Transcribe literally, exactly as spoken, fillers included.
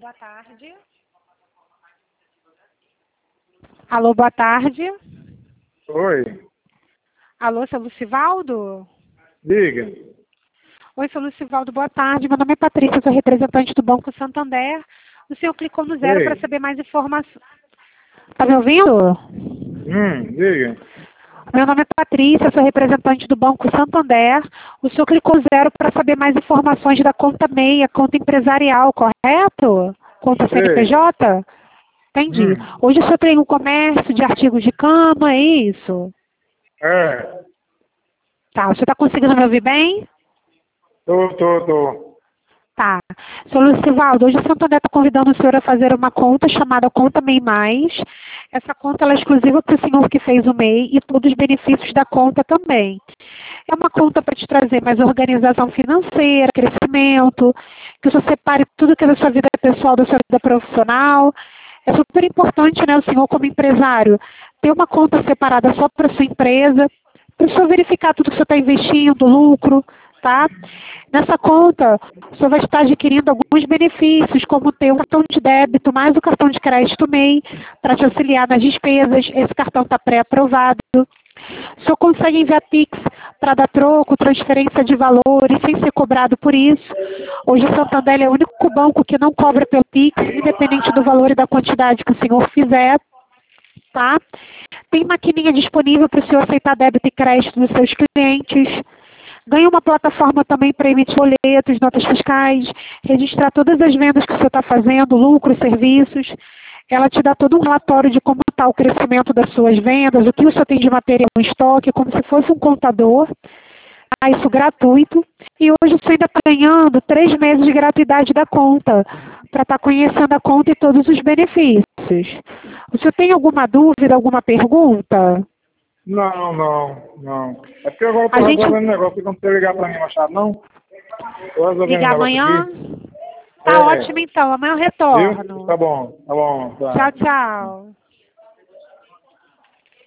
boa tarde. Alô, boa tarde. Oi. Alô, seu Lucivaldo? Diga. Oi, seu Lucivaldo, boa tarde. Meu nome é Patrícia, sou representante do Banco Santander. O senhor clicou no zero para Ei. saber mais informações. Tá me ouvindo? Hum, diga. Meu nome é Patrícia, sou representante do Banco Santander. O senhor clicou zero para saber mais informações da conta MEI, a conta empresarial, correto? Conta C N P Ei. J? Entendi. Hum. Hoje o senhor tem um comércio de artigos de cama, é isso? É. Tá, o senhor está conseguindo me ouvir bem? Tô, tô, tô. Tá. Seu Lucivaldo, hoje o Santander está convidando o senhor a fazer uma conta chamada Conta MEI Mais. Essa conta ela é exclusiva para o senhor que fez o MEI e todos os benefícios da conta também. É uma conta para te trazer mais organização financeira, crescimento, que o senhor separe tudo que é da sua vida pessoal, da sua vida profissional. É super importante, né, o senhor como empresário, ter uma conta separada só para a sua empresa, para o senhor verificar tudo que o senhor está investindo, lucro, tá? Nessa conta, o senhor vai estar adquirindo alguns benefícios, como ter um cartão de débito mais o cartão de crédito MEI, para te auxiliar nas despesas. Esse cartão está pré-aprovado. O senhor consegue enviar Pix para dar troco, transferência de valores, sem ser cobrado por isso. Hoje o Santander é o único banco que não cobra pelo Pix, independente do valor e da quantidade que o senhor fizer. Tá? Tem maquininha disponível para o senhor aceitar débito e crédito dos seus clientes. Ganha uma plataforma também para emitir boletos, notas fiscais, registrar todas as vendas que o senhor está fazendo, lucros, serviços. Ela te dá todo um relatório de como está o crescimento das suas vendas, o que o senhor tem de material em estoque, como se fosse um contador. Ah, isso gratuito. E hoje o senhor ainda está ganhando três meses de gratuidade da conta, para estar conhecendo a conta e todos os benefícios. O senhor tem alguma dúvida, alguma pergunta? Não, não, não. É porque agora eu tô A gente resolvendo um negócio que não precisa ligar pra mim, Machado, não? Tô resolvendo um liga negócio amanhã? aqui. Tá É. ótimo então, amanhã eu Viu? retorno. Tá bom, tá bom. Tá. Tchau, tchau.